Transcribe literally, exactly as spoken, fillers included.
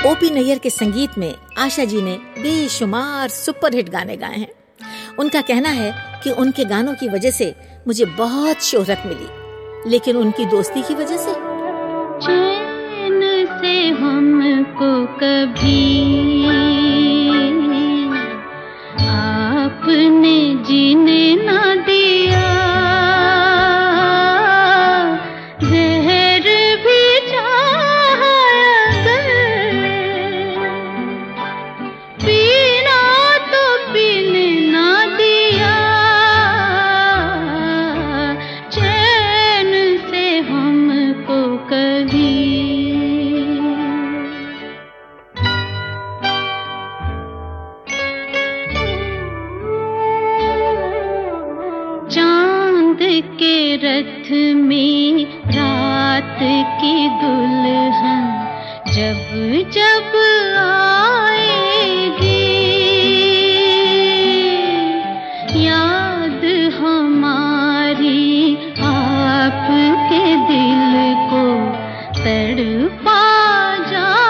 OP Nayyar के संगीत में आशा जी ने बेशुमार सुपरहिट गाने गाए हैं। उनका कहना है कि उनके गानों की वजह से मुझे बहुत शोहरत मिली, लेकिन उनकी दोस्ती की वजह से चैन से हमको कभी आपने जीने ना दिया। जहर भी चाहा अगर पीना तो पीने ना दिया। चैन से हमको कभी चांद के रथ में रात की दुल्हन जब जब आएगी, याद हमारी आपके दिल को तड़पा जा